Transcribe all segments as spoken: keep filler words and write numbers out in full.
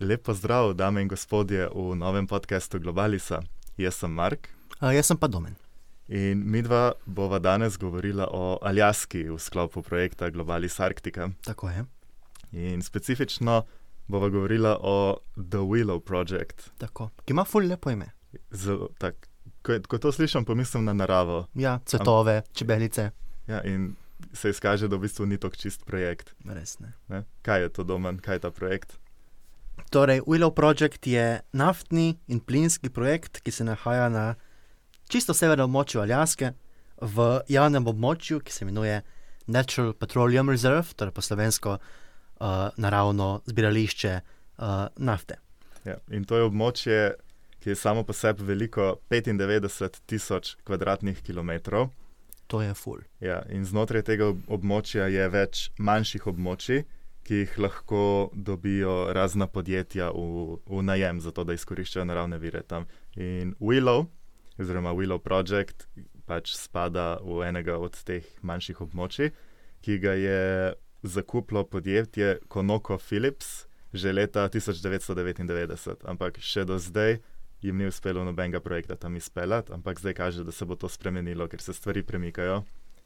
Lep pozdrav, dame in gospodje, v novem podcastu Globalisa. Jaz sem Mark. A, jaz sem pa Domen. In midva bova danes govorila o Aljaski v sklopu projekta Globalis Arktika. Tako je. In specifično bova govorila o The Willow Project. Tako. Ki ima ful lepo ime. Zelo, tak, ko, ko to slišim, pomislim na naravo. Ja, cvetove, Am, čebelice. Ja, in se izkaže, da v bistvu ni tok čist projekt. Res ne. Ne? Kaj je to, Domen? Kaj je ta projekt? Torej, Willow Project je naftni in plinski projekt, ki se nahaja na čisto severnem območju Aljaske, v javnem območju, ki se imenuje Natural Petroleum Reserve, torej po slovensko uh, naravno zbirališče uh, nafte. Ja, in to je območje, ki je samo po sebi veliko petindevetdeset tisoč kvadratnih kilometrov. To je ful. Ja, in znotraj tega območja je več manjših območij, ki jih lahko dobijo razna podjetja v, v najem, zato da izkoriščajo naravne vire tam. In Willow, oziroma Willow Project, pač spada v enega od teh manjših območij, ki ga je zakupilo podjetje ConocoPhillips že leta tisoč devetsto devetindevetdeset, ampak še do zdaj jim ni uspelo nobenega projekta tam izpeljati, ampak zdaj kaže, da se bo to spremenilo, ker se stvari premikajo.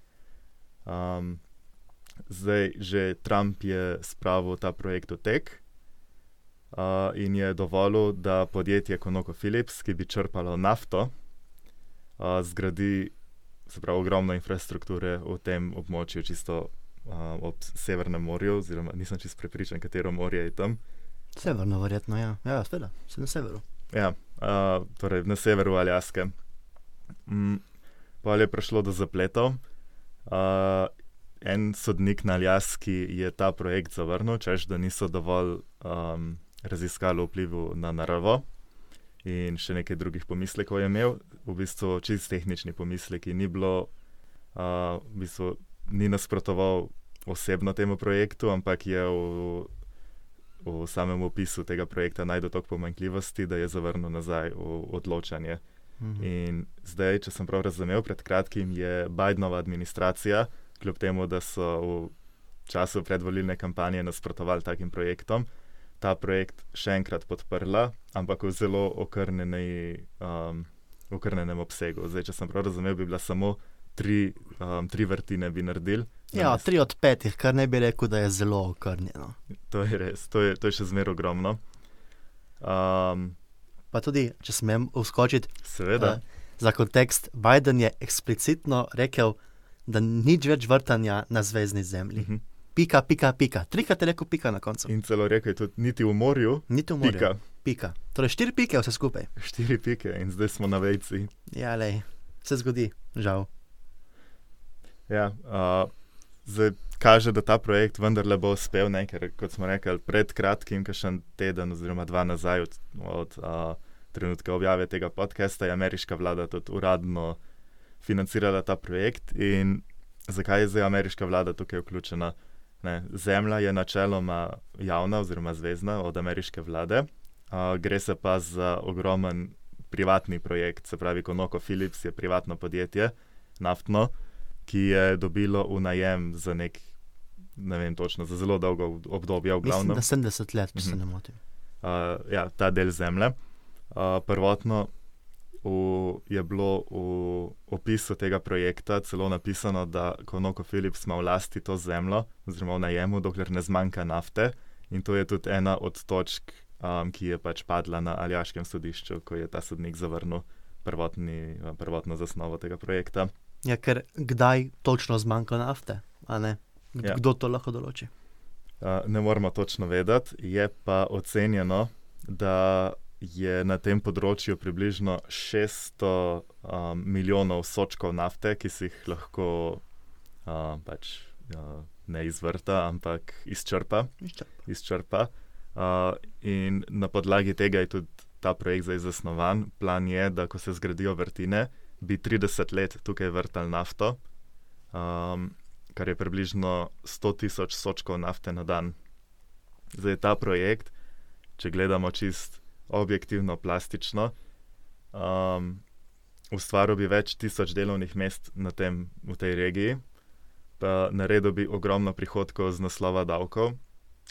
Um, zdaj že Trump je spravil ta projekt v tek uh, in je dovolil, da podjetje ConocoPhillips, ki bi črpalo nafto, uh, zgradi, se pravi, ogromno infrastrukture v tem območju, čisto uh, ob Severnem morju, oziroma nisem čisto prepričan, katero morje je tam. Severno verjetno, ja. Ja, sveda, se na severu. Ja, uh, torej na severu Aljaske. Mm, pa je prišlo do zapletov. Uh, en sodnik na Aljaski je ta projekt zavrnil, češ da niso dovolj um, raziskali vplivu na naravo in še nekaj drugih pomislekov je imel. V bistvu čist tehnični pomisleki, ni bilo, uh, v bistvu ni nasprotoval osebno temu projektu, ampak je v v samem opisu tega projekta najdel toliko pomanjkljivosti, da je zavrnil nazaj v odločanje. Mhm. In zdaj, če sem prav razumel, pred kratkim je Bidenova administracija, kljub temu, da so v času predvolilne kampanje nasprotovali takim projektom, ta projekt še enkrat podprla, ampak v zelo okrnjeni, um, okrnjenem obsegu. Zdaj, če sem prav razumel, bi bila samo tri, um, tri vrtine bi naredili. Ja, tri od petih, kar ne bi rekel, da je zelo okrnjeno. To je res, to je, to je še zmer ogromno. Um, Pa tudi, če smem vskočiti, seveda. uh, za kontekst, Biden je eksplicitno rekel, da nič več vrtanja na zvezni zemlji. Mhm. Pika, pika, pika. Trikrat je rekel pika na koncu. In celo rekel je tudi, niti v morju, Niti v morju. pika. Pika. Torej štiri pike vse skupaj. Štiri pike in zdaj smo na vejci. Ja, lej, se zgodi, žal. Ja, uh, zdaj kaže, da ta projekt vendarle bo uspel, ne, ker kot smo rekli, pred kratkim, kakšen teden oziroma dva nazaj od, od uh, trenutka objave tega podcasta, je ameriška vlada tudi uradno financirala ta projekt. In zakaj je zdaj ameriška vlada tukaj vključena? Ne, zemlja je načeloma javna oziroma zvezna od ameriške vlade, uh, gre se pa za ogromen privatni projekt, se pravi ConocoPhillips je privatno podjetje, naftno, ki je dobilo v najem za nek, ne vem točno, za zelo dolgo obdobje, v Mislim, glavnem. da sedemdeset let, če se Mhm. ne motim. Uh, ja, ta del zemlje. Uh, prvotno v, je bilo v opisu tega projekta celo napisano, da ConocoPhillips ima v lasti to zemljo, oziroma v najemu, dokler ne zmanjka nafte. In to je tudi ena od točk, um, ki je pač padla na Aljaškem sodišču, ko je ta sodnik zavrnil prvotni, prvotno zasnovo tega projekta. Ja, ker kdaj točno zmanjka nafte, a ne? K- Ja. Kdo to lahko določi? Uh, ne moramo točno vedeti, je pa ocenjeno, da je na tem področju približno šeststo um, milijonov sodčkov nafte, ki si jih lahko uh, pač uh, ne izvrta, ampak izčrpa. Izčrpa. izčrpa. Uh, in na podlagi tega je tudi ta projekt zdaj zasnovan. Plan je, da ko se zgradijo vrtine, bi trideset let tukaj vrtali nafto, um, kar je približno sto tisoč sodčkov nafte na dan. Zdaj ta projekt, če gledamo čist objektivno, plastično, um, ustvaril bi več tisoč delovnih mest na tem, v tej regiji, pa naredil bi ogromno prihodkov z naslova davkov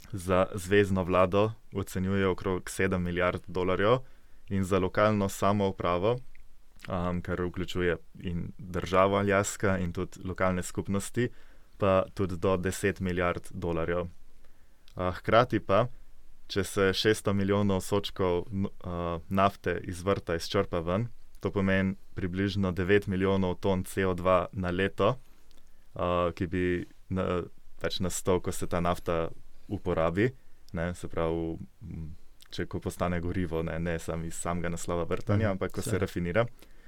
za zvezno vlado ocenjuje okrog sedem milijard dolarjev in za lokalno samoupravo, um, kar vključuje in državo Aljaska in tudi lokalne skupnosti, pa tudi do deset milijard dolarjev. Uh, hkrati pa, če se šeststo milijonov sodčkov uh, nafte iz vrta izčrpa ven, to pomeni približno devet milijonov ton C O dva na leto, uh, ki bi na, pač nastal, ko se ta nafta uporabi, ne, se pravi, če ko postane gorivo, ne, ne sam iz samega naslova vrtanja, mm, ampak ko se, se rafinira.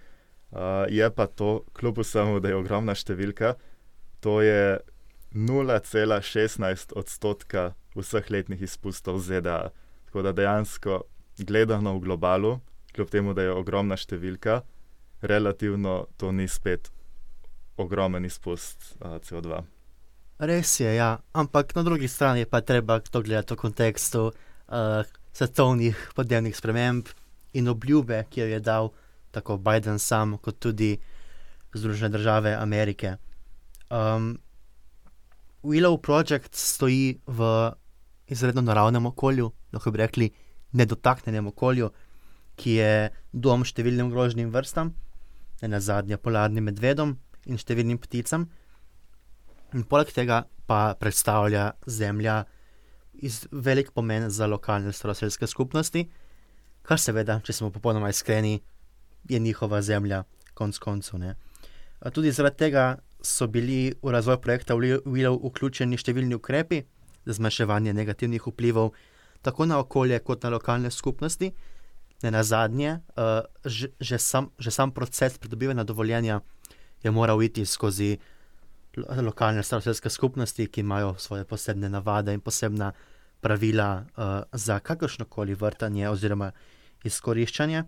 Uh, je pa to, kljub vsemu, da je ogromna številka, to je nula cela šestnajst odstotka vseh letnih izpustov Z D A. Tako da dejansko, gledano v globalu, kljub temu, da je ogromna številka, relativno to ni spet ogromen izpust uh, C O dva. Res je, ja, ampak na drugi strani pa treba to gledati v kontekstu uh, svetovnih podnebnih sprememb in obljube, ki jo je dal tako Biden sam, kot tudi Združene države Amerike. Um, Willow Project stoji v izredno naravnem okolju, lahko bi rekli nedotaknjenem okolju, ki je dom številnim ogroženim vrstam, nenazadnje polarnim medvedom in številnim pticam. In poleg tega pa predstavlja zemlja iz velik pomen za lokalne staroselske skupnosti, kar seveda, če smo popolnoma iskreni, je njihova zemlja konc koncev, ne. A tudi zaradi tega so bili v razvoj projekta Willow vključeni številni ukrepi za zmanjševanje negativnih vplivov tako na okolje kot na lokalne skupnosti. Nenazadnje, uh, že, že, sam, že sam proces pridobivanja dovoljenja je moral iti skozi lo- lokalne staroselske skupnosti, ki imajo svoje posebne navade in posebna pravila uh, za kakršnokoli vrtanje oziroma izkoriščanje.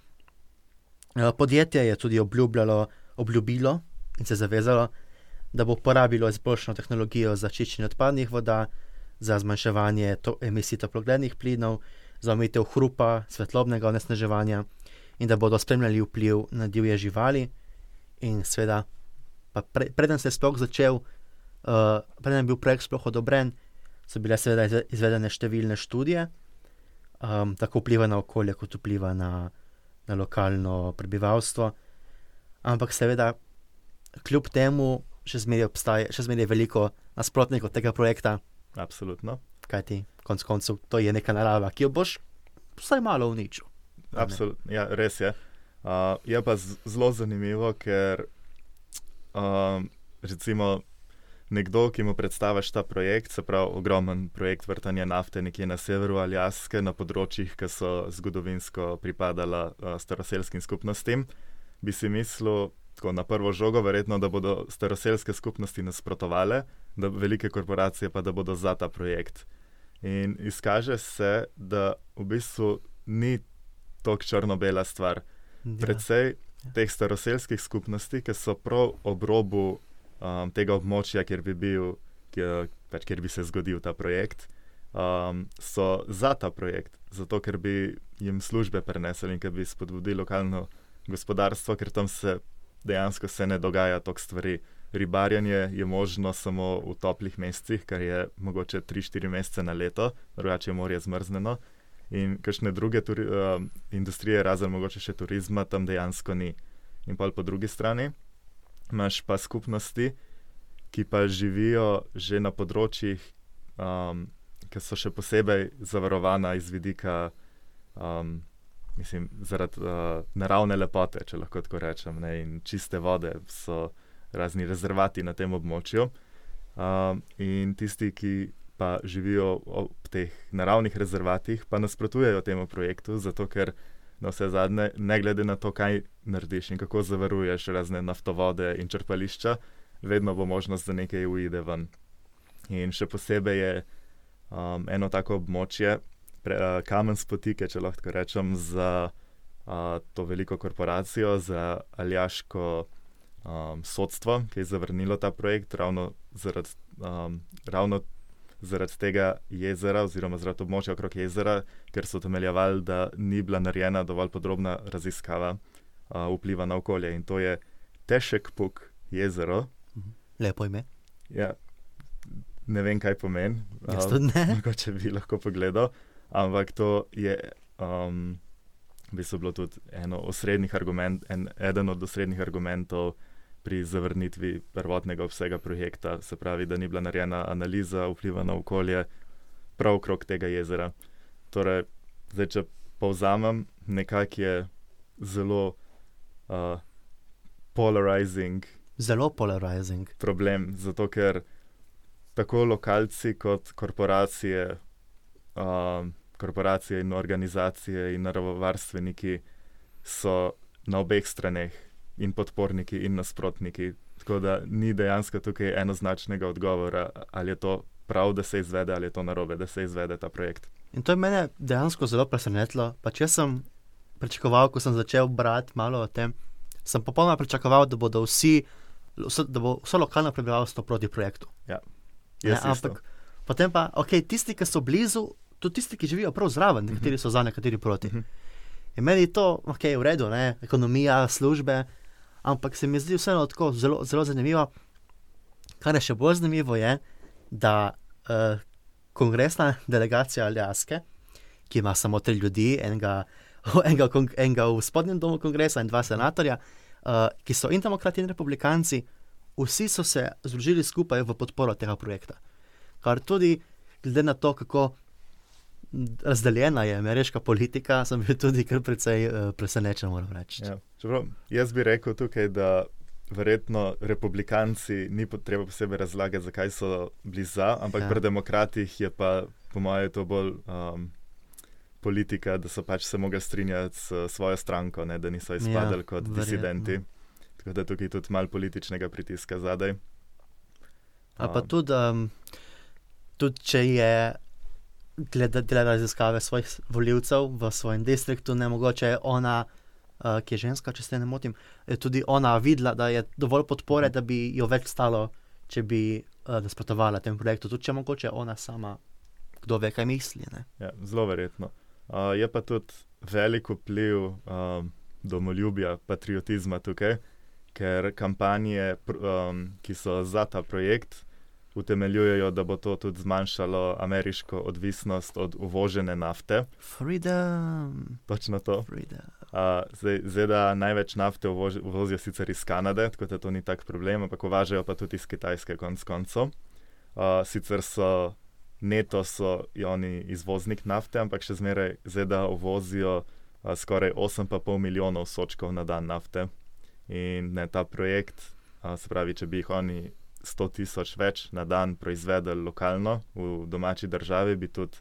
Uh, podjetje je tudi obljubljalo, obljubilo in se zavezalo, da bo uporabilo izboljšano tehnologijo za čiščenje odpadnih voda, za zmanjševanje to, emisij toplogrednih plinov, za omejitev hrupa, svetlobnega onesnaževanja in da bodo spremljali vpliv na divje živali. In seveda, pa pre, preden se je sploh začel, uh, preden je bil projekt sploh odobren, so bile seveda izvedene številne študije, um, tako vpliva na okolje, kot vpliva na, na lokalno prebivalstvo. Ampak seveda, kljub temu, še zmeraj obstaja, še zmeraj je veliko nasprotnikov tega projekta. Absolutno. Kajti, konec koncev, to je neka narava, ki jo boš vsaj malo uničil. Absolutno, ja, res je. Uh, je pa z- zelo zanimivo, ker um, recimo nekdo, ki mu predstaviš ta projekt, se pravi ogromen projekt vrtanja nafte nekje na severu Aljaske, na področjih, ki so zgodovinsko pripadala uh, staroselskim skupnostim, bi si mislil, tako na prvo žogo, verjetno, da bodo staroselske skupnosti nasprotovale, da velike korporacije pa da bodo za ta projekt. In izkaže se, da v bistvu ni toliko črno-bela stvar. Ja. Predvsej teh staroselskih skupnosti, ki so prav ob robu um, tega območja, kjer bi bil, kjer, pač, kjer bi se zgodil ta projekt, um, so za ta projekt, zato ker bi jim službe prenesli in ker bi spodbudili lokalno gospodarstvo, ker tam se dejansko se ne dogaja toliko stvari. Ribarjenje je možno samo v toplih mesecih, kar je mogoče tri štiri mesece na leto, drugače je morje zmrznjeno. In kakšne druge turi, uh, industrije, razen mogoče še turizma, tam dejansko ni. In pol po drugi strani imaš pa skupnosti, ki pa živijo že na področjih, um, ki so še posebej zavarovana iz vidika, um, mislim, zaradi uh, naravne lepote, če lahko tako rečem, ne, in čiste vode so razni rezervati na tem območju. Um, in tisti, ki pa živijo ob teh naravnih rezervatih, pa nasprotujejo temu projektu, zato ker na vse zadnje, ne glede na to, kaj narediš in kako zavaruješ razne naftovode in črpališča, vedno bo možnost, da nekaj uide ven. In še posebej je um, eno tako območje, pre, uh, kamen spotike, če lahko tako rečem, za uh, to veliko korporacijo, za aljaško um, sodstvo, ki je zavrnilo ta projekt ravno zaradi, um, ravno zaradi tega jezera oziroma zaradi območja okrog jezera, ker so utemeljevali, da ni bila narejena dovolj podrobna raziskava uh, vpliva na okolje. In to je Tešek Puk jezero. Lepo ime. Ja, ne vem, kaj pomeni. Jaz tudi ne. Mogoče bi lahko pogledal, ampak to je um, v bistvu bilo tudi eno osrednjih argument, en, eden od osrednjih argumentov pri zavrnitvi prvotnega obsega projekta, se pravi, da ni bila narejena analiza vpliva na okolje prav okrog tega jezera. Torej, zdaj, če povzamem, nekako je zelo uh, polarizing Zelo polarizing. problem, zato ker tako lokalci kot korporacije, uh, korporacije in organizacije in naravovarstveniki so na obeh straneh, in podporniki in nasprotniki. Tako da ni dejansko tukaj enoznačnega odgovora, ali je to prav, da se izvede, ali je to narobe, da se izvede ta projekt. In to je mene dejansko zelo presenetilo. Pač jaz sem pričakoval, ko sem začel brati malo o tem, sem popolnoma pričakoval, da bodo vsi, vse, da bo vse lokalno prebivalstvo proti projektu. Ja. Ne, Jaz isto. ampak potem pa, ok, tisti, ki so blizu, tudi tisti, ki živijo prav zraven, nekateri so za, nekateri proti. Mhm. In meni je to, ok, v redu, ne, ekonomija, službe, ampak se mi zdi vseeno tako zelo, zelo zanimivo. Kar je še bolj zanimivo je, da uh, kongresna delegacija Aljaske, ki ima samo tri ljudi, enega, enega, kong, enega v spodnjem domu kongresa in dva senatorja, uh, ki so in demokrati in republikanci, vsi so se združili skupaj v podporo tega projekta. Kar tudi, glede na to, kako razdeljena je ameriška politika, sem bil tudi kar precej uh, presenečen, moram reči. Ja. Čeprav, jaz bi rekel tukaj, da verjetno republikanci ni treba posebej razlagati, zakaj so bili za, ampak Ja. pri demokratih je pa, po mojem, to bolj um, politika, da so pač se mogli strinjati s svojo stranko, ne, da niso izpadali Ja, kot verjetno. disidenti. Tako da tukaj tudi malo političnega pritiska zadaj. Ali pa Um, tudi, um, tudi če je gleda, delala raziskave svojih volivcev v svojem distriktu, ne mogoče je ona, uh, ki je ženska, če se ne motim, je tudi ona videla, da je dovolj podpore, da bi jo več stalo, če bi uh, nasprotovala tem projektu. Tudi če mogoče ona sama, kdo ve, kaj misli. Ne? Ja, zelo verjetno. Uh, je pa tudi velik vpliv um, domoljubja, patriotizma tukaj, ker kampanje, pr- um, ki so za ta projekt, utemeljujejo, da bo to tudi zmanjšalo ameriško odvisnost od uvožene nafte. Freedom, Točno to. freedom. Uh, zdaj, Z D A največ nafte uvož, uvozijo sicer iz Kanade, tako da to ni tak problem, ampak uvažajo pa tudi iz Kitajske konc koncev. Uh, sicer so neto so oni izvoznik nafte, ampak še zmeraj Z D A uvozijo uh, skoraj osem pa pol milijonov sočkov na dan nafte. In ne, ta projekt, uh, se pravi, če bi jih oni sto tisoč več na dan proizvedli lokalno v domači državi, bi tudi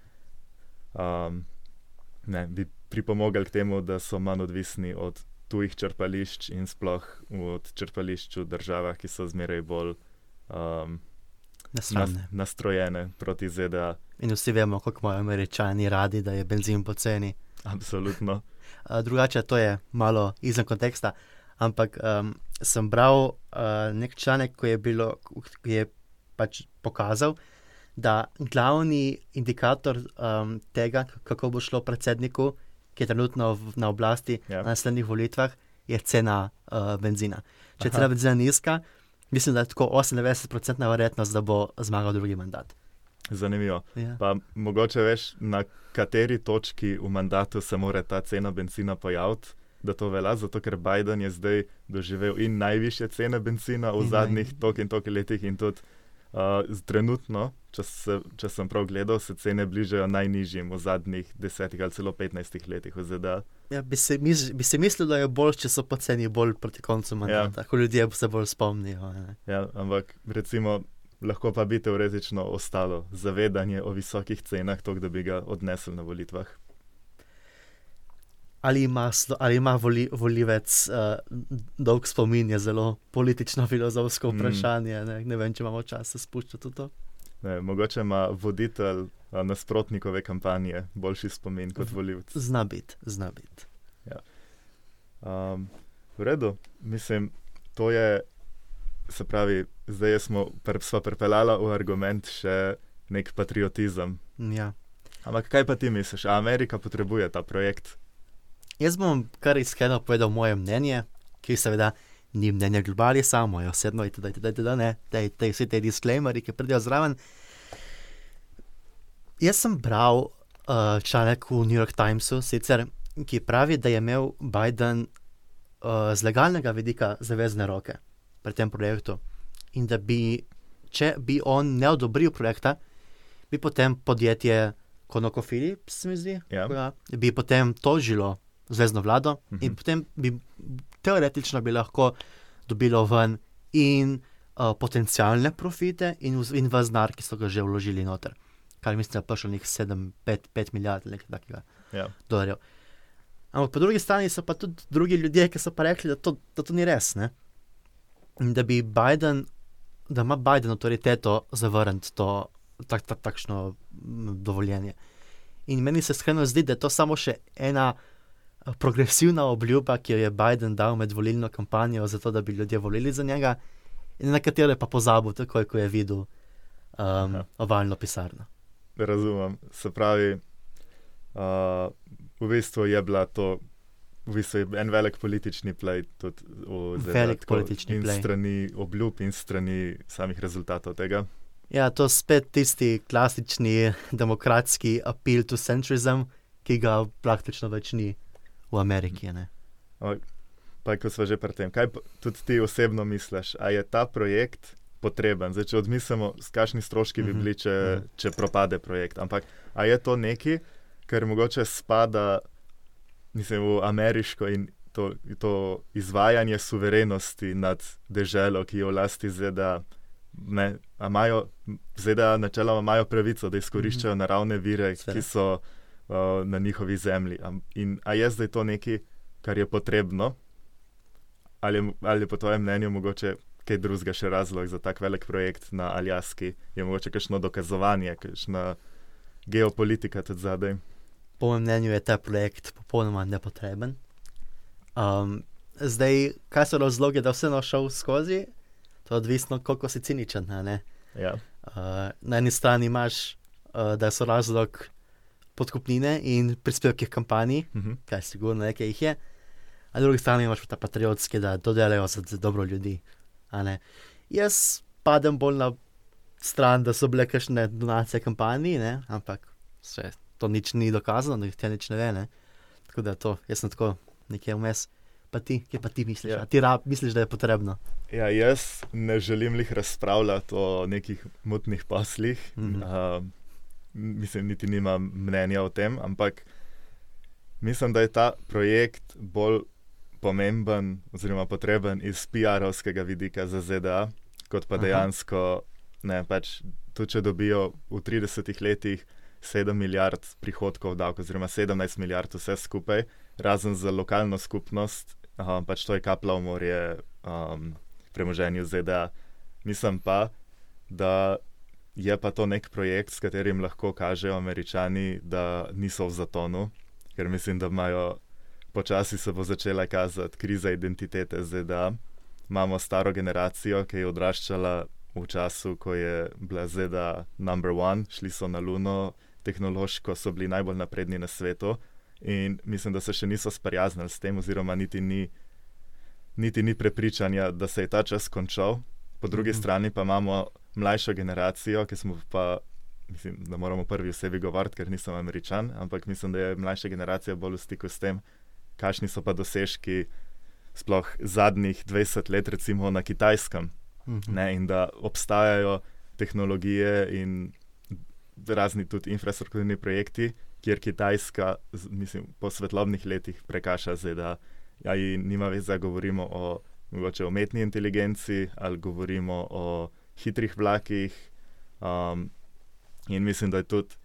um, ne, bi pripomogli k temu, da so manj odvisni od tujih črpališč in sploh od črpališč v državah, ki so zmeraj bolj um, nas, Nesramne. nastrojene proti Z D A. In vsi vemo, kako imajo Američani radi, da je benzin poceni. Absolutno. Uh, drugače, to je malo izven konteksta, ampak um, sem bral uh, nek članek, ki je, bilo, ki je pač pokazal, da glavni indikator um, tega, kako bo šlo predsedniku, ki je trenutno v, na oblasti Ja. na naslednjih volitvah, je cena uh, benzina. Če je Aha. cena benzina nizka, mislim, da je tako osemdeset procentna verjetnost, da bo zmagal drugi mandat. Zanimivo. Ja. Pa mogoče veš, na kateri točki v mandatu se mora ta cena benzina pojaviti, da to velja, zato ker Biden je zdaj doživel in najvišje cene benzina v In zadnjih naj- toliko in toliko letih in tudi uh, z- trenutno, če, se, če sem prav gledal, se cene bližajo najnižjim v zadnjih desetih ali celo petnajstih letih v Z D A. Ja, bi, se, mis, bi se mislil, da je bolj, če so poceni bolj proti koncu mandata, ja. Ko ljudje se bolj spomnijo. Ne? Ja, ampak recimo lahko pa bi teoretično ostalo zavedanje o visokih cenah, tako da bi ga odnesli na volitvah. Ali ima, slo- ali ima voli, volivec uh, dolg spomin, je zelo politično-filozofsko Mm. vprašanje. Ne? ne vem, če imamo čas se spuščati v to. Ne, mogoče ima voditelj a, nasprotnikove kampanje boljši spomin kot volivec. Zna biti, zna biti. Um, v redu, mislim, to je, se pravi, zdaj smo pr sva pripeljala v argument še nek patriotizem. Ja. Ampak kaj pa ti misliš, a Amerika potrebuje ta projekt? Jaz bom kar iskreno povedal moje mnenje, ki seveda ni mnenja globali samo, je osebno, itd., itd., itd., ne, te, te, vsi te disclaimeri, ki pridejo zraven. Jaz sem bral uh, članek v New York Timesu, sicer, ki pravi, da je imel Biden uh, z legalnega vidika zavezne roke pri tem projektu in da bi, če bi on ne odobril projekta, bi potem podjetje ConocoPhillips, se mi zdi, Ja. ja, bi potem tožilo zvezno vlado Mhm. in potem bi teoretično bi lahko dobilo ven in uh, potencialne profite in, v- in vas denar, ki so ga že vložili noter. Kar mislim, da je prišlo nekih sedem, pet, pet milijard ali nekaj takega Ja. dolarjev. Ampak po drugi strani so pa tudi drugi ljudje, ki so pa rekli, da to, da to ni res, ne? In da bi Biden, da ima Biden avtoriteto zavrniti to, tak, tak, takšno mm, dovoljenje. In meni se iskreno zdi, da je to samo še ena eh, progresivna obljuba, ki jo je Biden dal med volilno kampanjo, zato da bi ljudje volili za njega, in na katero je pa pozabil, takoj ko je videl um, Aha. ovalno pisarno. Razumem. Se pravi, uh, v bistvu je bila to v bistvu je en velik politični play tudi v Z D A, Velik tako politični in play. strani obljub in strani samih rezultatov tega. Ja, to je spet tisti klasični demokratski appeal to centrism, ki ga praktično več ni v Ameriki. Ne? Pa ko smo že pri tem, kaj pa tudi ti osebno misliš, a je ta projekt potreben? Zdaj, če odmislimo, s kakšni stroški bi Mhm, bili, če, mhm. če propade projekt, ampak a je to nekaj, kar mogoče spada, mislim, v ameriško in to, to izvajanje suverenosti nad deželo, ki je v lasti Z D A. Ne, a imajo, Z D A načeloma imajo pravico, da izkoriščajo Mhm. naravne vire, Seveda. ki so uh, na njihovi zemlji. Am- In a je zdaj to nekaj, kar je potrebno? Ali, je- ali je po tvojem mnenju mogoče kaj drugega še razlog za tak velik projekt na Aljaski? Je mogoče kakšno dokazovanje, kakšna geopolitika tudi zadaj? Po mojem mnenju je ta projekt popolnoma nepotreben. Um, zdaj, kaj so razloge, da vseeno šel skozi? To je odvisno, koliko si ciničen. a Ne? Ja. Uh, na eni strani imaš, uh, da so razlog podkupnine in prispevki k kampanji, Mhm. kaj sigurno nekaj jih je, a na drugi strani imaš pa ta patriotski, da to delajo za, za dobro ljudi. a ne. Jaz padem bolj na stran, da so bile kakšne donacije kampanji, ne? Ampak vse, to nič ni dokazano, nihče nič ne ve. Ne? Tako da to, jaz sem tako nekje vmes. Pa ti, kje pa ti misliš? Ja. A ti rab, misliš, da je potrebno? Ja, jaz ne želim lih razpravljati o nekih mutnih poslih. Mhm. Uh, mislim, niti nimam mnenja o tem, ampak mislim, da je ta projekt bolj pomemben oziroma potreben iz P R-ovskega vidika za Z D A, kot pa Aha. dejansko, ne, pač tudi če dobijo v tridesetih letih sedem milijard prihodkov davka, oziroma sedemnajst milijard vse skupaj, razen za lokalno skupnost, um, pač to je kaplja v morje um, premoženju Z D A. Mislim pa, da je pa to nek projekt, s katerim lahko kažejo Američani, da niso v zatonu, ker mislim, da imajo, počasi se bo začela kazati kriza identitete Z D A. Imamo staro generacijo, ki je odraščala v času, ko je bila Z D A number one, šli so na Luno, tehnološko so bili najbolj napredni na svetu in mislim, da se še niso sprijaznili s tem, oziroma niti ni, niti ni prepričanja, da se je ta čas končal. Po drugi Mhm. strani pa imamo mlajšo generacijo, ki smo pa, mislim, da moramo v prvi osebi govoriti, ker nisem Američan, ampak mislim, da je mlajša generacija bolj v stiku s tem, kakšni so pa dosežki sploh zadnjih dvajset let, recimo na Kitajskem. Mhm. Ne, in da obstajajo tehnologije in razni tudi infrastrukturni projekti, kjer Kitajska, z- mislim, po svetlobnih letih prekaša Z D A. Ja, in nima veze, da govorimo o mogoče umetni inteligenci ali govorimo o hitrih vlakih. Um, in mislim, da je tudi,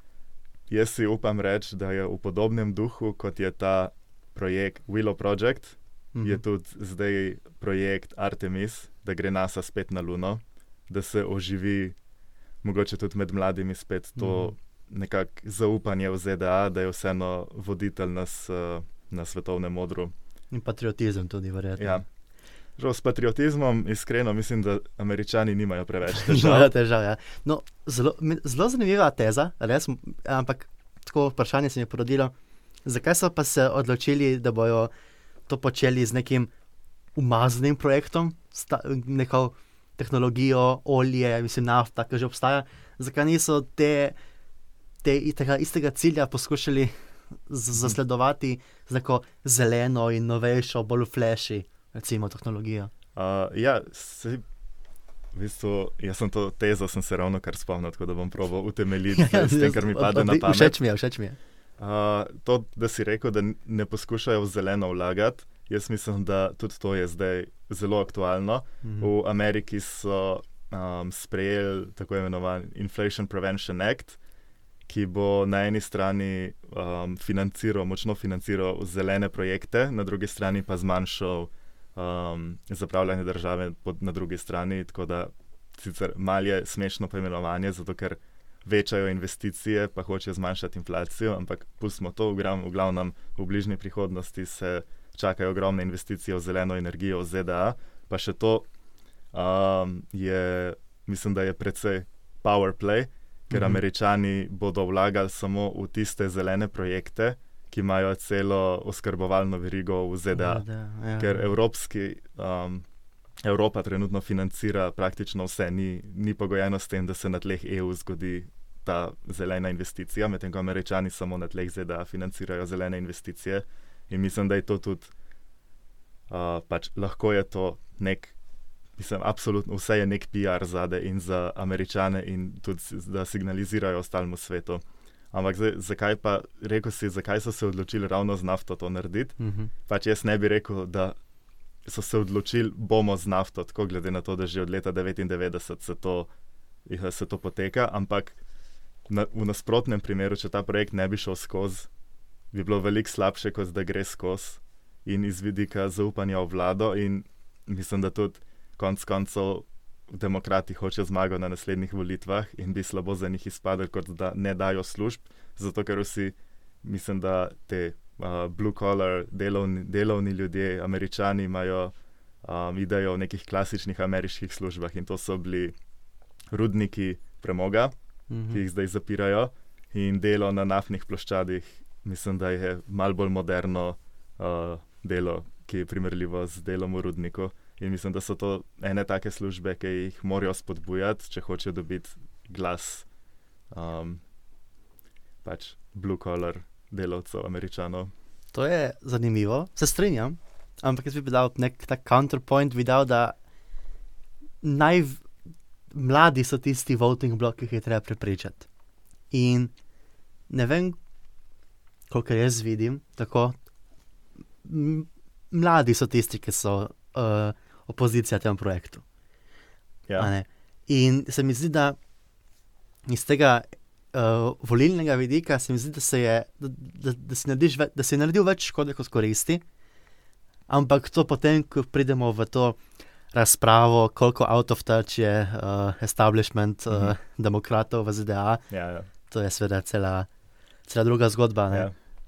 jaz si upam reči, da je v podobnem duhu, kot je ta projekt Willow Project, Mhm. je tudi zdaj projekt Artemis, da gre NASA spet na Luno, da se oživi mogoče tudi med mladimi spet to nekako zaupanje v Z D A, da je vseeno voditelj nas, eh, na svetovnem odru. In patriotizem tudi, verjetno. Ja. Žal s patriotizmom, iskreno mislim, da Američani nimajo preveč Imajo težav. težav, ja. No, zelo, mi- zelo zanimiva teza, res, m- ampak tako vprašanje se mi je porodilo, zakaj so pa se odločili, da bojo to počeli z nekim umazanim projektom, sta, neko tehnologijo, olje, mislim, nafta, ki že obstaja, zakaj niso te, te tega istega cilja poskušali z, zasledovati z neko zeleno in novejšo, bolj flashy, recimo, tehnologijo. Uh, ja, sej, v bistvu, jaz sem to tezo, sem se ravno kar spomnil, tako da bom probal utemeljiti ja, s tem, kar mi pade na pamet. Všeč mi je, všeč mi je. Uh, to, da si rekel, da ne poskušajo v zeleno vlagati, jaz mislim, da tudi to je zdaj zelo aktualno. Mm-hmm. V Ameriki so um, sprejeli tako imenovan Inflation Prevention Act, ki bo na eni strani um, financiral, močno financiral zelene projekte, na drugi strani pa zmanjšal um, zapravljanje države pod, na drugi strani, tako da sicer malo je smešno poimenovanje, zato ker večajo investicije, pa hočejo zmanjšati inflacijo, ampak pustimo to, v glavnem v bližnji prihodnosti se čakajo ogromne investicije v zeleno energijo v Z D A, pa še to um, je, mislim, da je precej power play, ker mm-hmm. Američani bodo vlagali samo v tiste zelene projekte, ki imajo celo oskrbovalno verigo v Z D A, ja, ja. Ker evropski, um, Evropa trenutno financira praktično vse, ni, ni pogojeno s tem, da se na tleh E U zgodi ta zelena investicija, medtem ko Američani samo na tleh Z D A financirajo zelene investicije. In mislim, da je to tudi, uh, pač lahko je to nek, mislim, absolutno vse je nek P R zade in za Američane in tudi, da signalizirajo ostalemu svetu. Ampak zdaj, zakaj pa, rekel si, zakaj so se odločili ravno z nafto to narediti? Mm-hmm. Pač jaz ne bi rekel, da so se odločili, bomo z nafto, tako glede na to, da že od leta devetindevetdeset se to, se to poteka, ampak na, v nasprotnem primeru, če ta projekt ne bi šel skozi, bi bilo veliko slabše, kot da gre skozi in iz vidika zaupanja v vlado in mislim, da tudi konc koncev demokrati hočejo zmago na naslednjih volitvah in bi slabo za njih izpadli, kot da ne dajo služb, zato ker vsi, mislim, da te uh, blue collar delovni, delovni ljudje, Američani imajo um, idejo o nekih klasičnih ameriških službah in to so bili rudniki premoga, mm-hmm. ki jih zdaj zapirajo in delo na naftnih ploščadih. Mislim, da je malo bolj moderno uh, delo, ki je primerljivo z delom v rudniku. In mislim, da so to ene take službe, ki jih morajo spodbujati, če hočejo dobiti glas um, pač blue collar delavcev, Američanov. To je zanimivo, se strinjam, ampak jaz bi dal nek tak counterpoint, bi dal, da naj mladi so tisti voting block, ki jih je treba prepričati. In ne vem, kolikor jaz vidim, tako, m- mladi so tisti, ki so uh, opozicija tem projektu. Ja. In se mi zdi, da iz tega uh, volilnega vidika se mi zdi, da se je, da, da, da si narediš, da si naredil več škode kot koristi, ampak to potem, ko pridemo v to razpravo, koliko out of touch je uh, establishment uh, mm-hmm. demokratov v Z D A, ja, ja. To je seveda cela, cela druga zgodba, ne? Ja.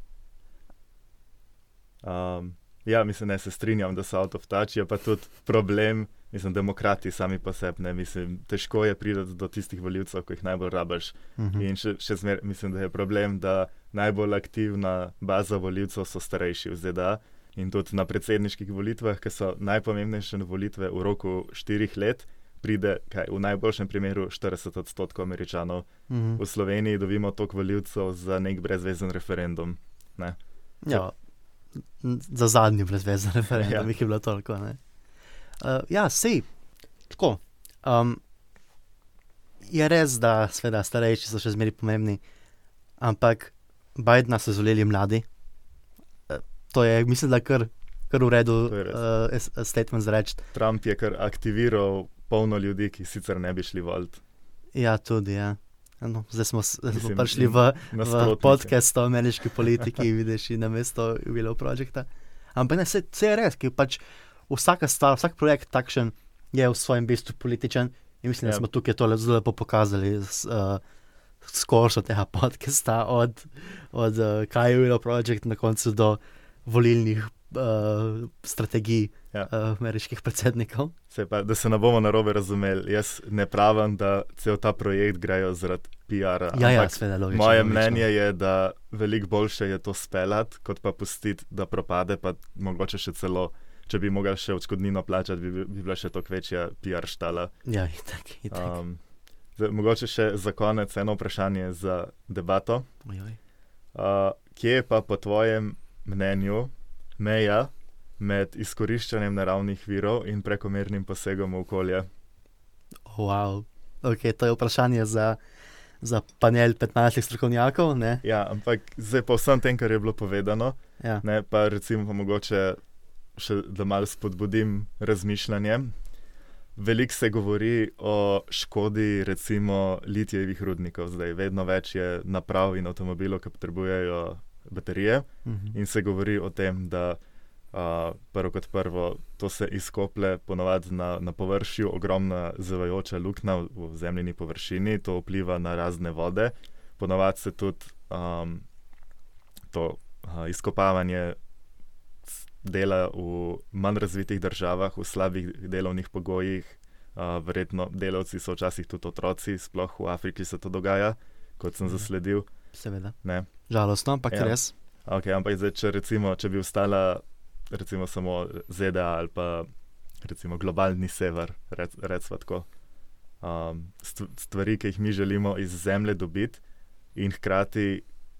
Um, ja, mislim, ne se strinjam, da so out of touch, je pa tudi problem, mislim, demokrati sami po sebi, ne, mislim, težko je priti do tistih volivcev, ko jih najbolj rabiš. Mm-hmm. In še, še zmer, mislim, da je problem, da najbolj aktivna baza volivcev so starejši v Z D A in tudi na predsedniških volitvah, ki so najpomembnejše volitve v roku štirih let, pride kaj, v najboljšem primeru štirideset odstotkov Američanov. Mm-hmm. V Sloveniji dobimo toliko volivcev za nek brezvezen referendum. Ne? Ja, za zadnji brezvezen referendum, ja. Jih je bilo toliko. Ne? Uh, ja, sej, tako. Um, je res, da sveda starejši so še zmeri pomembni, ampak Bidena so izvolili mladi. Uh, to je, mislim, da kar, kar v redu uh, statement zreči. Trump je kar aktiviral polno ljudi, ki sicer ne bi šli voliti. Ja, tudi, ja. No, zdaj smo, zdaj smo prišli v, v podcast o ameriški politiki, vidiš, na mesto Willow Projecta. Ampak ne, vse je res, ki pač vsaka stvar, vsak projekt takšen je v svojem bistvu političen in mislim, ja. Da smo tukaj to zelo lepo pokazali z, uh, skoraj tega podcasta od, od uh, kaj je Willow Project na koncu do volilnih uh, strategij ja. uh, ameriških predsednikov. Se pa, da se ne bomo narobe razumeli, jaz ne pravim, da cel ta projekt grejo zaradi P R-a. Ja, ja, sveda, logično. Moje logično. mnenje je, da veliko boljše je to speljati, kot pa pustiti, da propade, pa mogoče še celo če bi mogli še odškodnino plačati, bi, bi bila še toliko večja P R štala. Ja, itak, itak. Um, zdaj, mogoče še za konec eno vprašanje za debato. Ojoj. Uh, kje je pa po tvojem mnenju meja med izkoriščanjem naravnih virov in prekomernim posegom v okolje? Wow. Ok, to je vprašanje za, za panel petnajstih strokovnjakov, ne? Ja, ampak zdaj po vsem tem, kar je bilo povedano, Ja. ne, pa recimo pa mogoče še, da malo spodbudim razmišljanje. Veliko se govori o škodi recimo litijevih rudnikov zdaj. Vedno več je naprav in avtomobilov, ki potrebujejo baterije Mhm. in se govori o tem, da uh, prvo kot prvo to se izkoplje ponovadi na, na površju, ogromna zavajoča luknja v, v zemljini površini, to vpliva na razne vode. Ponovadi se tudi um, to uh, izkopavanje dela v manj razvitih državah, v slabih delovnih pogojih. Uh, verjetno delavci so včasih tudi otroci, sploh v Afriki se to dogaja, kot sem Mhm. zasledil. Seveda. Ne? Žalostno, ampak Ja. res. Okay, ampak zdaj, če, recimo, če bi ostala recimo samo Z D A ali pa recimo globalni sever, rec, recimo tako, um, st- stvari, ki jih mi želimo iz zemlje dobiti, in hkrati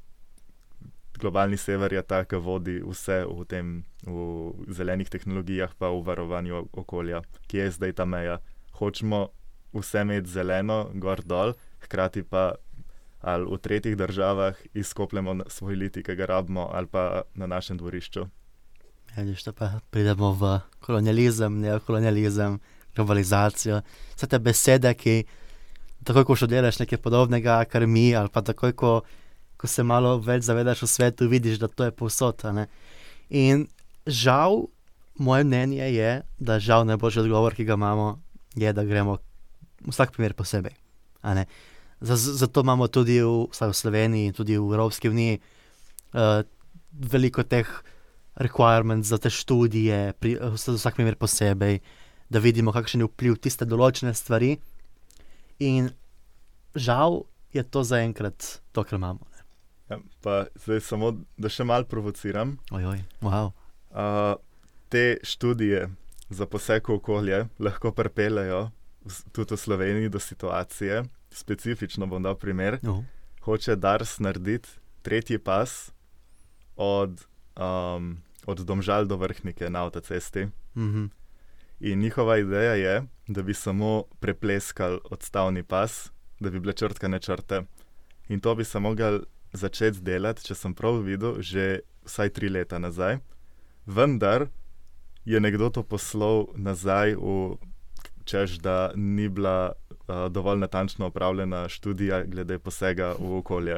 globalni sever je ta, ki vodi vse v tem, v zelenih tehnologijah, pa v varovanju okolja. Kje je zdaj ta meja? Hočemo vse imeti zeleno, gor dol, hkrati pa ali v tretjih državah izkopljemo na- svoj litij, ki ga rabimo, ali pa na našem dvorišču. Vidiš, da pa pridemo v kolonializem, neokolonializem, globalizacijo. Vse te besede, ki takoj, ko študiraš nekaj podobnega, kar mi, ali pa takoj, ko, ko se malo več zavedaš o svetu, vidiš, da to je povsod. a ne. In žal, moje mnenje je, da žal najboljši odgovor, ki ga imamo, je, da gremo vsak primer posebej. a ne. Z- z- Zato imamo tudi v, vsaj v Sloveniji in tudi v Evropski uniji uh, veliko teh requirements za te študije, pri, za vsak primer posebej, da vidimo, kakšen je vpliv tiste določene stvari. In žal je to zaenkrat to, kar imamo. Ne. Ja, pa zdaj samo, da še malo provociram. Ojoj, wow. Uh, te študije za poseg v okolje lahko pripeljejo v- tudi v Sloveniji do situacije, specifično bom dal primer, Uh, hoče Dars narediti tretji pas od, um, od Domžal do Vrhnike na avtocesti. mhm. In njihova ideja je, da bi samo prepleskali odstavni pas, da bi bile črtkane črte. In to bi se mogli začeti delati, če sem prav videl, že vsaj tri leta nazaj. Vendar je nekdo to poslal nazaj, v, češ da ni bila uh, dovolj natančno opravljena študija glede posega v okolje.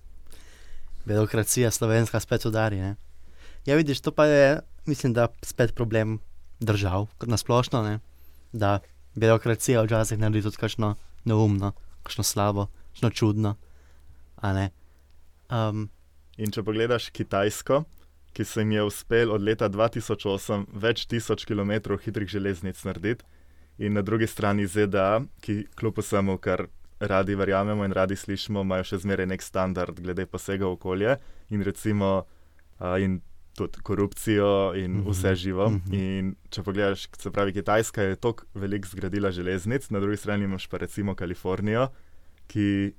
Birokracija slovenska spet udari. Ne? Ja, vidiš, to pa je, mislim, da spet problem držav, kar nasplošno, ne? Da birokracija včasih naredi tudi kakšno neumno, kakšno slabo, kakšno čudno. A ne? Um, In če pogledaš Kitajsko, ki se jim je uspel od leta dva tisoč osem več tisoč kilometrov hitrih železnic narediti, in na drugi strani Z D A, ki kljub vsemu, kar radi verjamemo in radi slišimo, imajo še zmeraj nek standard glede posega v okolje in recimo uh, in tudi korupcijo in Mhm, vse živo. mhm. In če pogledaš, se pravi, Kitajska je toliko veliko zgradila železnic, na drugi strani imaš pa recimo Kalifornijo, ki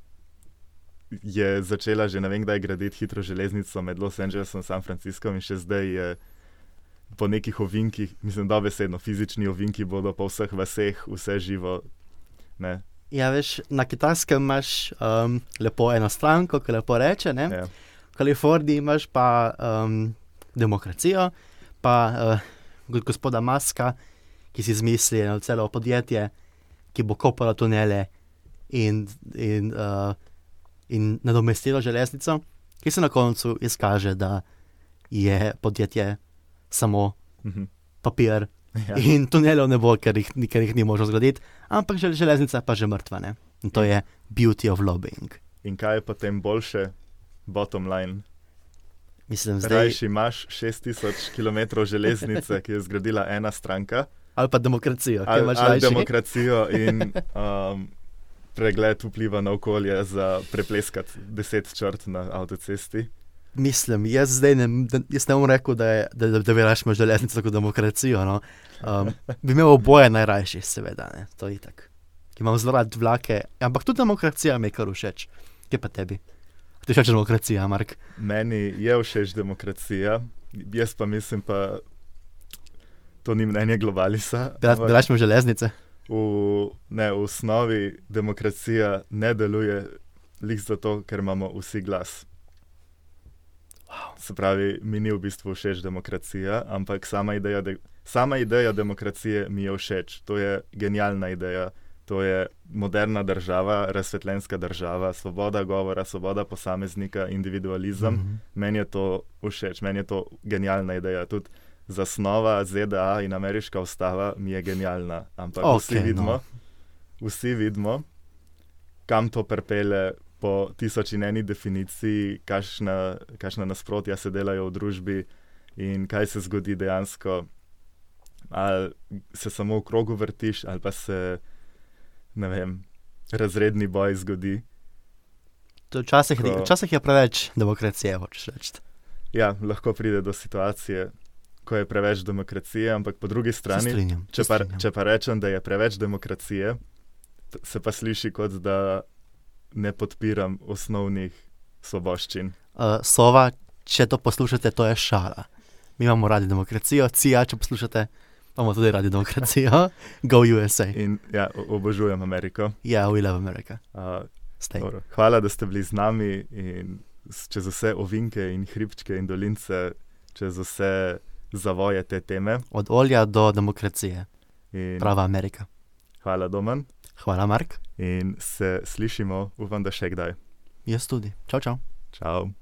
je začela že ne vem kdaj graditi hitro železnico med Los Angelesom in San Franciscom, in še zdaj je po nekih ovinkih, mislim, da besedno, fizični ovinki bodo po vseh vaseh, vse živo. Ne? ja, veš, na Kitajskem imaš um, lepo eno stranko, ki lepo reče, ne? Ja. V Kaliforniji imaš pa um, demokracijo, pa uh, go- gospoda Muska, ki si izmisli eno celo podjetje, ki bo kopalo tunele in, in, uh, in nadomestilo železnico, ki se na koncu izkaže, da je podjetje samo Mhm. papir Ja. in tunelov ne bo, ker jih, ni- ker jih ni možno zgraditi, ampak žel- železnica pa že mrtva. Ne? In to je beauty of lobbying. In kaj je potem boljše? Bottom line. Mislim, zdaj, Rajši imaš šest tisoč kilometrov železnice, ki je zgradila ena stranka, ali pa demokracijo, ki ali, imaš ali rajši. demokracijo in um, pregled vpliva na okolje za prepleskati deset črt na avtocesti. Mislim, jaz zdaj ne, jaz ne bom rekel, da, je, da, da bi rašmo železnico kot demokracijo. No. Um, bi imel oboje najrajši, seveda, ne. To je itak. Imam zelo rad vlake, ampak tudi demokracija mi je kar všeč. Kje pa tebi? Ti všeč demokracija, Mark? Meni je všeč demokracija, jaz pa mislim pa, to ni mnenje Globalisa. Da rašmo železnice? V, ne, v osnovi demokracija ne deluje lih zato, ker imamo vsi glas. Wow. Se pravi, mi ni v bistvu všeč demokracija, ampak sama ideja, de, sama ideja demokracije mi je všeč. To je genialna ideja. To je moderna država, razsvetljenska država, svoboda govora, svoboda posameznika, individualizem. Mm-hmm. Meni je to všeč, meni je to genialna ideja. Tudi zasnova Z D A in ameriška ustava mi je genialna. Ampak okay, vsi vidimo, no. vsi vidimo, kam to pripelje po tisoč in eni definiciji, kakšna, kakšna nasprotja se delajo v družbi in kaj se zgodi dejansko. Ali se samo v krogu vrtiš, ali pa se, ne vem, razredni boj zgodi. Včasih, ko... včasih je preveč demokracije, hočeš reči. Ja, lahko pride do situacije, ko je preveč demokracije, ampak po drugi strani, strinjam, če, pa, če pa rečem, da je preveč demokracije, se pa sliši kot da ne podpiram osnovnih svoboščin. Uh, Sova, če to poslušate, to je šala. Mi imamo radi demokracijo, C I A, če poslušate, imamo tudi radi demokracijo. Go U S A. In ja, obožujem Ameriko. Ja, yeah, we love America. Uh, Hvala, da ste bili z nami in čez vse ovinke in hribčke in dolince, čez vse zavoje te teme. Od olja do demokracije. In prava Amerika. Hvala, Domen. Hvala, Mark. In se slišimo, upam, da še kdaj. Jaz tudi. Čau, čau. Čau.